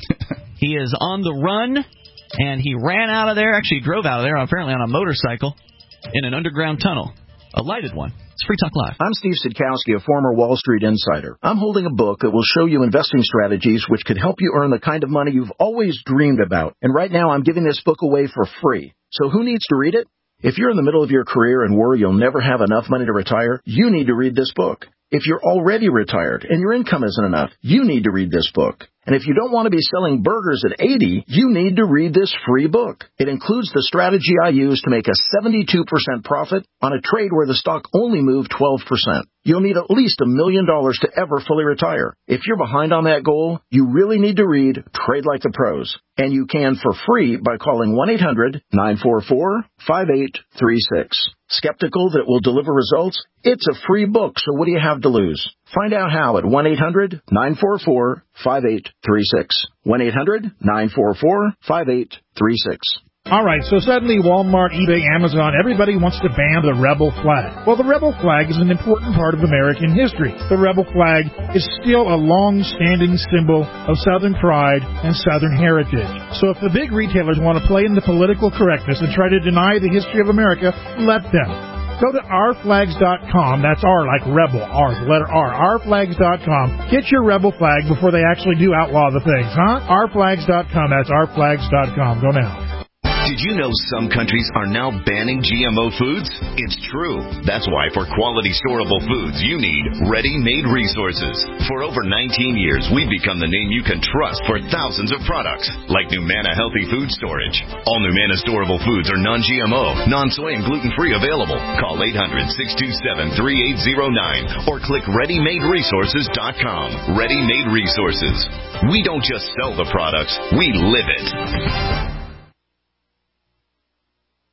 He is on the run, and he ran out of there, actually drove out of there, apparently on a motorcycle, in an underground tunnel. A lighted one. It's Free Talk Live. I'm Steve Sidkowski, a former Wall Street insider. I'm holding a book that will show you investing strategies which could help you earn the kind of money you've always dreamed about. And right now I'm giving this book away for free. So who needs to read it? If you're in the middle of your career and worry you'll never have enough money to retire, you need to read this book. If you're already retired and your income isn't enough, you need to read this book. And if you don't want to be selling burgers at eighty, you need to read this free book. It includes the strategy I use to make a seventy-two percent profit on a trade where the stock only moved twelve percent. You'll need at least a million dollars to ever fully retire. If you're behind on that goal, you really need to read Trade Like the Pros. And you can for free by calling one eight hundred, nine four four, five eight three six. Skeptical that it will deliver results? It's a free book, so what do you have to lose? Find out how at one eight hundred, nine four four, five eight three six. one eight hundred, nine four four, five eight three six. All right, so suddenly Walmart, eBay, Amazon, everybody wants to ban the rebel flag. Well, the rebel flag is an important part of American history. The rebel flag is still a long-standing symbol of Southern pride and Southern heritage. So if the big retailers want to play in the political correctness and try to deny the history of America, let them. Go to our flags dot com. That's R like rebel. R, the letter R. our flags dot com. Get your rebel flag before they actually do outlaw the things, huh? our flags dot com. That's our flags dot com. Go now. Did you know some countries are now banning G M O foods? It's true. That's why for quality storable foods, you need Ready-Made Resources. For over nineteen years, we've become the name you can trust for thousands of products, like Numana Healthy Food Storage. All Numana storable foods are non-G M O, non-soy, and gluten-free available. Call eight hundred, six two seven, three eight zero nine or click ready made resources dot com. Ready-Made Resources. We don't just sell the products, we live it.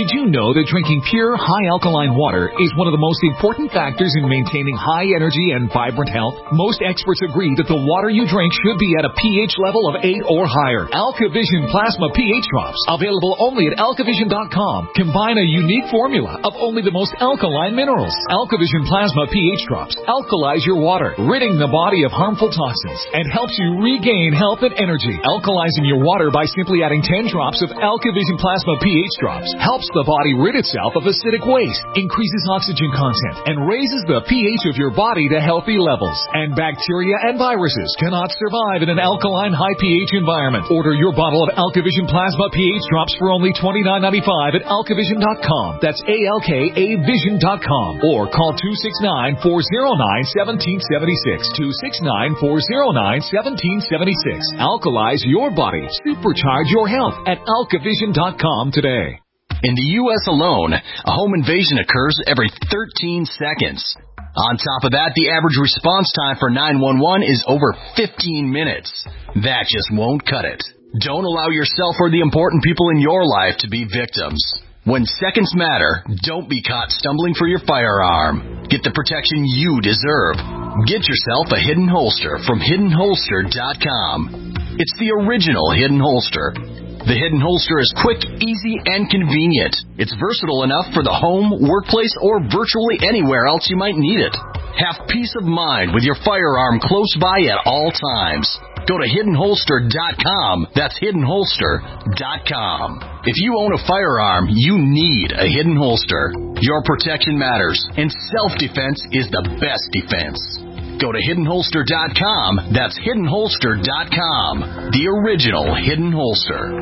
Did you know that drinking pure, high alkaline water is one of the most important factors in maintaining high energy and vibrant health? Most experts agree that the water you drink should be at a pH level of eight or higher. AlkaVision Plasma pH Drops, available only at alkavision dot com, combine a unique formula of only the most alkaline minerals. AlkaVision Plasma pH Drops alkalize your water, ridding the body of harmful toxins, and helps you regain health and energy. Alkalizing your water by simply adding ten drops of AlkaVision Plasma pH Drops helps the body rid itself of acidic waste, increases oxygen content, and raises the pH of your body to healthy levels. And bacteria and viruses cannot survive in an alkaline high pH environment. Order your bottle of AlkaVision Plasma pH Drops for only twenty-nine ninety-five at alkavision dot com. That's A L K A vision dot com. Or call two six nine, four oh nine, one seven seven six. two six nine, four oh nine, one seven seven six. Alkalize your body. Supercharge your health at alkavision dot com today. In the U S alone, a home invasion occurs every thirteen seconds. On top of that, the average response time for nine one one is over fifteen minutes. That just won't cut it. Don't allow yourself or the important people in your life to be victims. When seconds matter, don't be caught stumbling for your firearm. Get the protection you deserve. Get yourself a Hidden Holster from hidden holster dot com. It's the original Hidden Holster. The Hidden Holster is quick, easy, and convenient. It's versatile enough for the home, workplace, or virtually anywhere else you might need it. Have peace of mind with your firearm close by at all times. Go to hidden holster dot com. That's hidden holster dot com. If you own a firearm, you need a Hidden Holster. Your protection matters, and self-defense is the best defense. Go to hidden holster dot com. That's hidden holster dot com. The original Hidden Holster.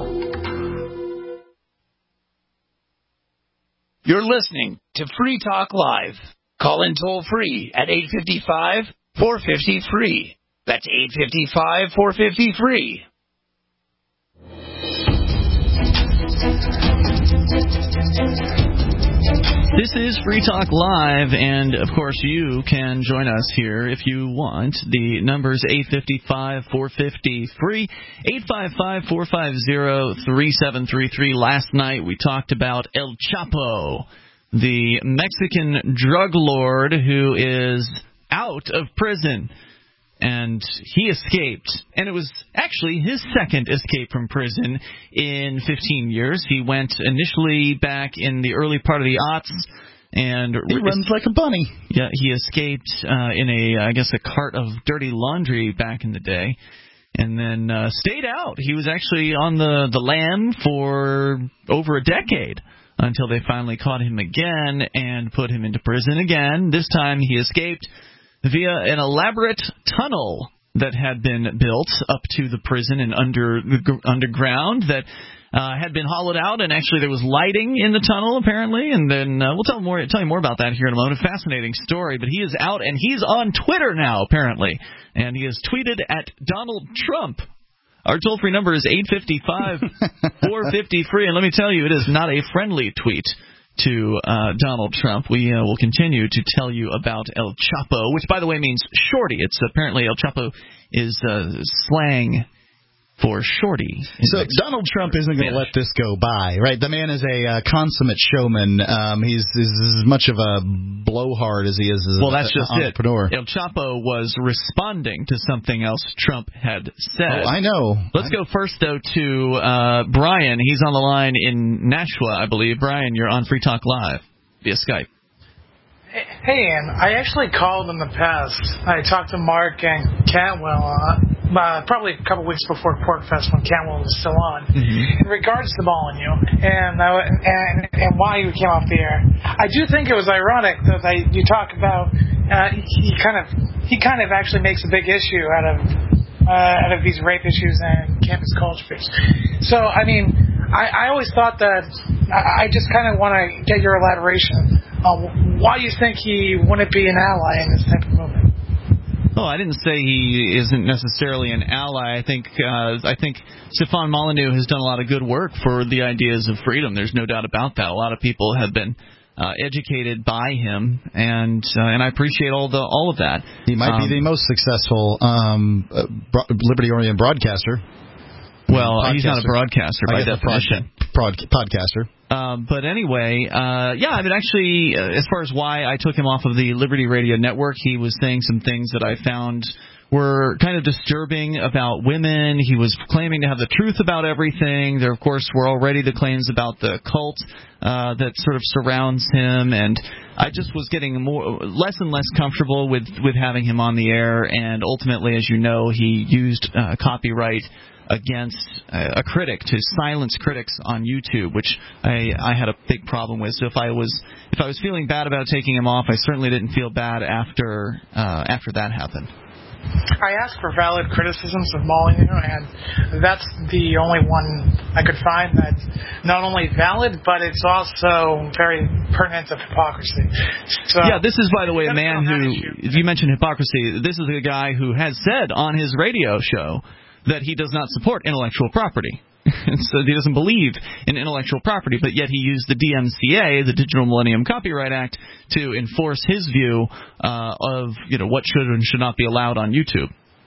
You're listening to Free Talk Live. Call in toll free at eight five five, four five zero, free. That's eight five five, four five zero, free. This is Free Talk Live, and of course you can join us here if you want. The number's eight five five, four five zero, free, eight five five, four five zero, three seven three three. Last night we talked about El Chapo, the Mexican drug lord who is out of prison. And he escaped, and it was actually his second escape from prison in fifteen years. He went initially back in the early part of the aughts, and he runs like a bunny. Yeah, he escaped uh, in a, I guess, a cart of dirty laundry back in the day, and then uh, stayed out. He was actually on the the lam for over a decade until they finally caught him again and put him into prison again. This time he escaped via an elaborate tunnel that had been built up to the prison and under underground that uh, had been hollowed out, and actually there was lighting in the tunnel apparently. And then uh, we'll tell more tell you more about that here in a moment. A fascinating story, but he is out and he's on Twitter now apparently, and he has tweeted at Donald Trump. Our toll-free number is eight five five, four five zero, free, and let me tell you, it is not a friendly tweet to uh, Donald Trump. We uh, will continue to tell you about El Chapo, which, by the way, means shorty. It's apparently El Chapo is uh, slang for shorty. So Donald Trump isn't going to let this go by, right? The man is a uh, consummate showman. Um, he's, he's as much of a blowhard as he is as well, that's an just entrepreneur. It. El Chapo was responding to something else Trump had said. Oh, I know. Let's I... go first, though, to uh, Brian. He's on the line in Nashua, I believe. Brian, you're on Free Talk Live via Skype. Hey, Ann, I actually called in the past. I talked to Mark and Cantwell uh, uh, probably a couple weeks before PorcFest when Cantwell was still on, mm-hmm. in regards to Molyneux and, uh, and and why he came off the air. I do think it was ironic that I, you talk about uh, he kind of he kind of actually makes a big issue out of uh, out of these rape issues and campus cultures. So I mean, I, I always thought that I, I just kind of want to get your elaboration. Uh, why do you think he wouldn't be an ally in this type of movement? Oh, I didn't say he isn't necessarily an ally. I think uh, I think Stefan Molyneux has done a lot of good work for the ideas of freedom. There's no doubt about that. A lot of people have been uh, educated by him, and uh, and I appreciate all the all of that. He might um, be the most successful um, uh, liberty-oriented broadcaster. Well, he's not a broadcaster by definition. Prod, podcaster. Um, but anyway, uh, yeah, I mean, actually, uh, as far as why I took him off of the Liberty Radio Network, he was saying some things that I found were kind of disturbing about women. He was claiming to have the truth about everything. There, of course, were already the claims about the cult uh, that sort of surrounds him, and I just was getting more, less and less comfortable with, with having him on the air, and ultimately, as you know, he used uh, copyright against a critic to silence critics on YouTube, which I, I had a big problem with. So if I was if I was feeling bad about taking him off, I certainly didn't feel bad after uh, after that happened. I asked for valid criticisms of Molyneux, and that's the only one I could find that's not only valid, but it's also very pertinent of hypocrisy. So, yeah, this is, by the way, a man who, if you mentioned hypocrisy, this is a guy who has said on his radio show that he does not support intellectual property. So he doesn't believe in intellectual property, but yet he used the D M C A, the Digital Millennium Copyright Act, to enforce his view uh, of you know what should and should not be allowed on YouTube.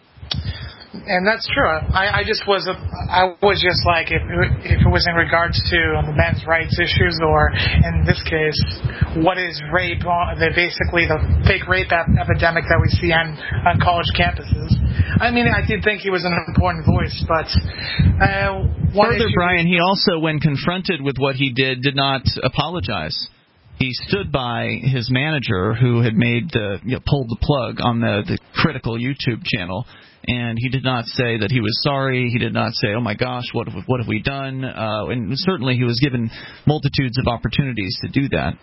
And that's true. I, I just was a, I was just like if if it was in regards to the men's rights issues, or in this case, what is rape? The basically the fake rape ep- epidemic that we see on, on college campuses. I mean, I did think he was an important voice, but uh, one further, issue, Brian, he also, when confronted with what he did, did not apologize. He stood by his manager, who had made the you know, pulled the plug on the, the critical YouTube channel. And he did not say that he was sorry. He did not say, oh, my gosh, what have, what have we done? Uh, and certainly he was given multitudes of opportunities to do that.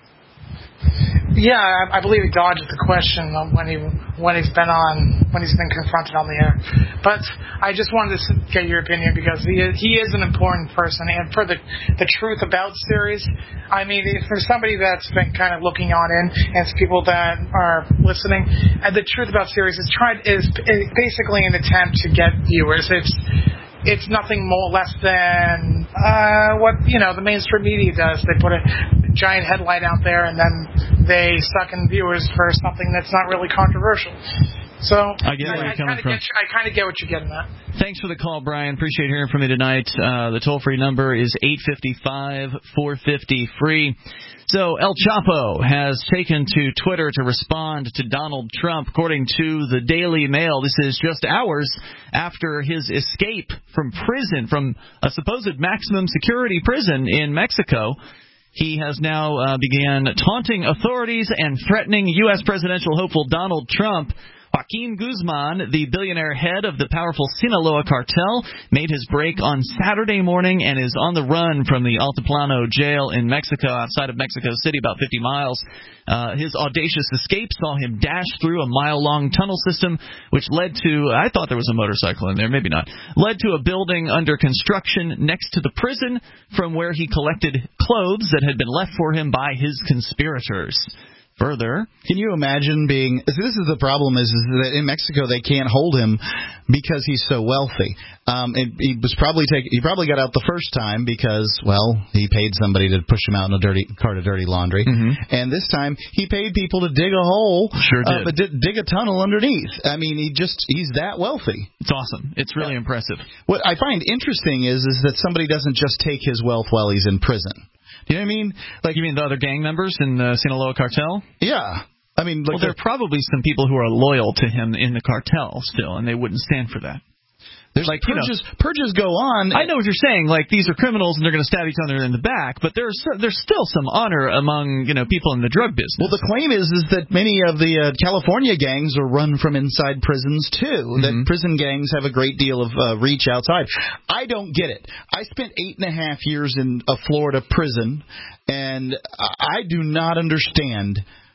Yeah, I, I believe he dodged the question when he when he's been on when he's been confronted on the air. But I just wanted to get your opinion because he is, he is an important person, and for the the truth about Sirius, I mean, for somebody that's been kind of looking on in, and people that are listening, and the truth about Sirius is tried is basically an attempt to get viewers. It's It's nothing more less than uh, what you know the mainstream media does. They put a giant headline out there, and then they suck in viewers for something that's not really controversial. So I get where I, you're I coming kinda from. Get, I kind of get what you're getting at. Thanks for the call, Brian. Appreciate hearing from you tonight. Uh, the toll-free number is eight five five, four five zero, free. So El Chapo has taken to Twitter to respond to Donald Trump. According to the Daily Mail, this is just hours after his escape from prison, from a supposed maximum security prison in Mexico. He has now uh, began taunting authorities and threatening U S presidential hopeful Donald Trump. Joaquin Guzman, the billionaire head of the powerful Sinaloa cartel, made his break on Saturday morning and is on the run from the Altiplano jail in Mexico, outside of Mexico City, about fifty miles. Uh, his audacious escape saw him dash through a mile-long tunnel system, which led to, I thought there was a motorcycle in there, maybe not, led to a building under construction next to the prison from where he collected clothes that had been left for him by his conspirators. Further, can you imagine being? So this is the problem: is, is that in Mexico they can't hold him because he's so wealthy. Um, and he was probably take, he probably got out the first time because well he paid somebody to push him out in a dirty cart of dirty laundry, mm-hmm. and this time he paid people to dig a hole, sure did. Uh, but d- dig a tunnel underneath. I mean, he just he's that wealthy. It's awesome. It's really yeah. impressive. What I find interesting is is that somebody doesn't just take his wealth while he's in prison. You know what I mean? Like, you mean the other gang members in the Sinaloa cartel? Yeah. I mean, like well, there are probably some people who are loyal to him in the cartel still, and they wouldn't stand for that. There's like purges, you know, purges go on. I know what you're saying. Like, these are criminals and they're going to stab each other in the back, but there's there's still some honor among you know people in the drug business. Well, the claim is is that many of the uh, California gangs are run from inside prisons too. Mm-hmm. That prison gangs have a great deal of uh, reach outside. I don't get it. I spent eight and a half years in a Florida prison, and I do not understand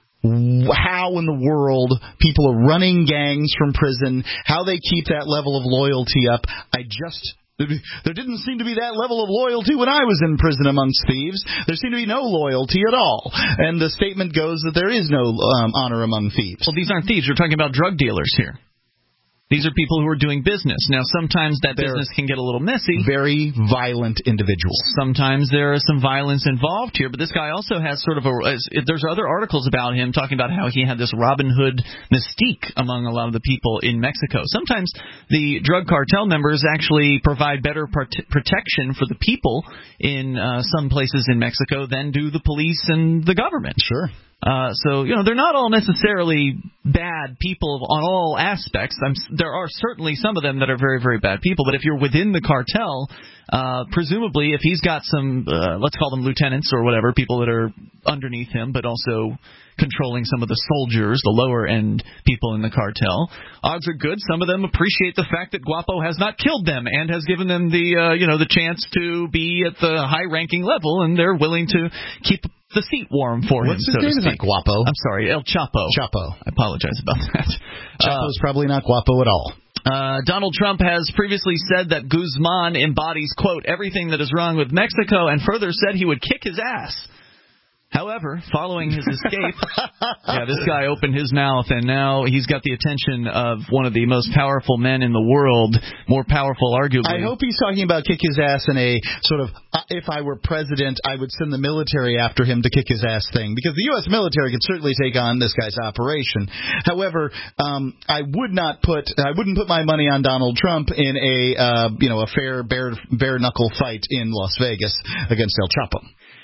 how in the world people are running gangs from prison, how they keep that level of loyalty up. I just there didn't seem to be that level of loyalty when I was in prison amongst thieves. There seemed to be no loyalty at all. And the statement goes that there is no um, honor among thieves. Well, these aren't thieves. We're talking about drug dealers here. These are people who are doing business. Now, sometimes that They're business can get a little messy. Very violent individuals. Sometimes there is some violence involved here, but this guy also has sort of a... There's other articles about him talking about how he had this Robin Hood mystique among a lot of the people in Mexico. Sometimes the drug cartel members actually provide better part- protection for the people in uh, some places in Mexico than do the police and the government. Sure. Uh, so, you know, they're not all necessarily bad people on all aspects. I'm, there are certainly some of them that are very, very bad people. But if you're within the cartel, uh, presumably if he's got some, uh, let's call them lieutenants or whatever, people that are underneath him, but also controlling some of the soldiers, the lower-end people in the cartel, odds are good. Some of them appreciate the fact that Guapo has not killed them and has given them the, uh, you know, the chance to be at the high-ranking level, and they're willing to keep the seat warm for him. What's his so name? To Is speak. that Guapo? I'm sorry, El Chapo. Chapo. I apologize about that. Chapo's uh, probably not Guapo at all. Uh, Donald Trump has previously said that Guzman embodies, quote, everything that is wrong with Mexico, and further said he would kick his ass. However, following his escape, yeah, this guy opened his mouth, and now he's got the attention of one of the most powerful men in the world, more powerful, arguably. I hope he's talking about kick his ass in a sort of, uh, if I were president, I would send the military after him to kick his ass thing, because the U S military could certainly take on this guy's operation. However, um, I would not put, I wouldn't put my money on Donald Trump in a, uh, you know, a fair bare, bare knuckle fight in Las Vegas against El Chapo.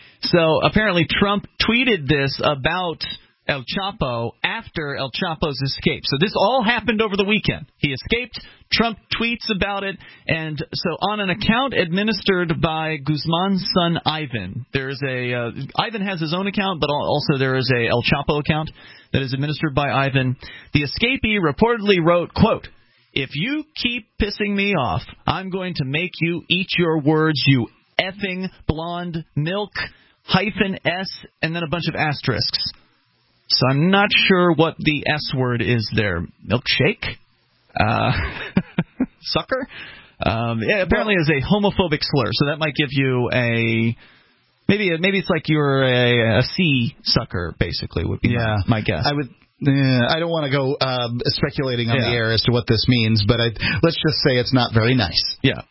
So apparently Trump tweeted this about El Chapo after El Chapo's escape. So this all happened over the weekend. He escaped, Trump tweets about it, and so on an account administered by Guzman's son Ivan, there's a uh, Ivan has his own account, but also there is a El Chapo account that is administered by Ivan. The escapee reportedly wrote, quote, "If you keep pissing me off, I'm going to make you eat your words, you effing blonde milk hyphen S, and then a bunch of asterisks." So I'm not sure what the S word is there. Milkshake? Uh, sucker? Um, yeah, apparently is a homophobic slur, so that might give you a... Maybe maybe it's like you're a, a C sucker, basically, would be yeah. my, my guess. I would... Uh, I don't want to go uh, speculating on yeah. the air as to what this means, but I, let's just say it's not very nice. Yeah.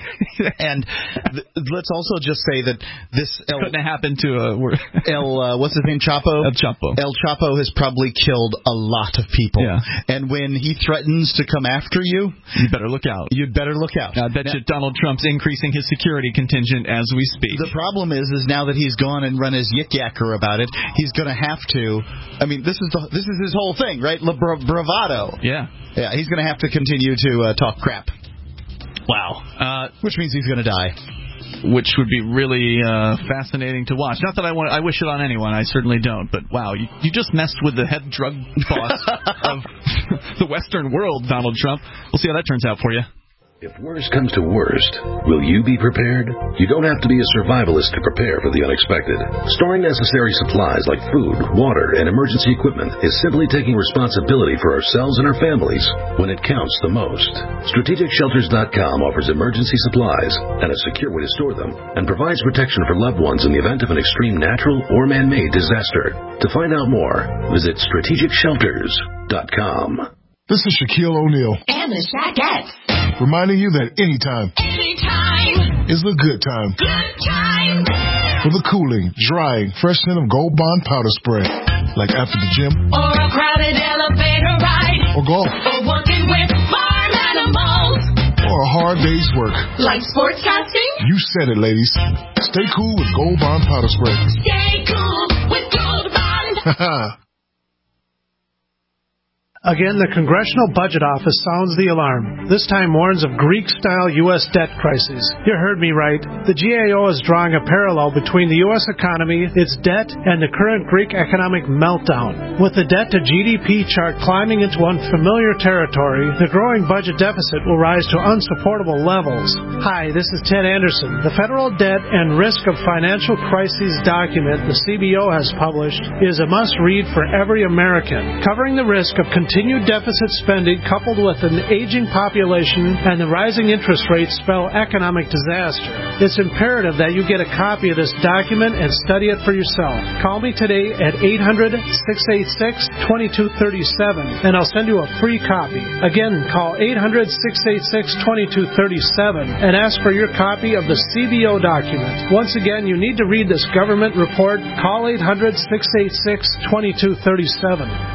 And th- let's also just say that this El, couldn't have happened to a El uh, what's his name Chapo El Chapo El Chapo has probably killed a lot of people. Yeah. And when he threatens to come after you, you better look out. You'd better look out. I bet now, you Donald Trump's increasing his security contingent as we speak. The problem is, is now that he's gone and run his yik yacker about it, he's going to have to. I mean, this is the, this is his whole thing, right? La bra- bravado. Yeah. Yeah. He's going to have to continue to uh, talk crap. Wow. Uh, Which means he's going to die. Which would be really uh, fascinating to watch. Not that I want, I wish it on anyone. I certainly don't. But wow, you, you just messed with the head drug boss of the Western world, Donald Trump. We'll see how that turns out for you. If worst comes to worst, will you be prepared? You don't have to be a survivalist to prepare for the unexpected. Storing necessary supplies like food, water, and emergency equipment is simply taking responsibility for ourselves and our families when it counts the most. Strategic Shelters dot com offers emergency supplies and a secure way to store them, and provides protection for loved ones in the event of an extreme natural or man-made disaster. To find out more, visit Strategic Shelters dot com. This is Shaquille O'Neal. And the Shaquettes. Reminding you that anytime, anytime is a good time. Good time. For the cooling, drying, fresh scent of Gold Bond powder spray. Like after the gym. Or a crowded elevator ride. Or golf. Or working with farm animals. Or a hard day's work. Like sportscasting. You said it, ladies. Stay cool with Gold Bond powder spray. Stay cool with Gold Bond. Again, the Congressional Budget Office sounds the alarm. This time warns of Greek-style U S debt crisis. You heard me right. The G A O is drawing a parallel between the U S economy, its debt, and the current Greek economic meltdown. With the debt-to-G D P chart climbing into unfamiliar territory, the growing budget deficit will rise to unsupportable levels. Hi, this is Ted Anderson. The Federal Debt and Risk of Financial Crises document the C B O has published is a must-read for every American, covering the risk of continuing Continued deficit spending coupled with an aging population and the rising interest rates spell economic disaster. It's imperative that you get a copy of this document and study it for yourself. Call me today at eight hundred, six eight six, two two three seven and I'll send you a free copy. Again, call eight hundred, six eight six, two two three seven and ask for your copy of the C B O document. Once again, you need to read this government report. Call eight hundred, six eight six, two two three seven.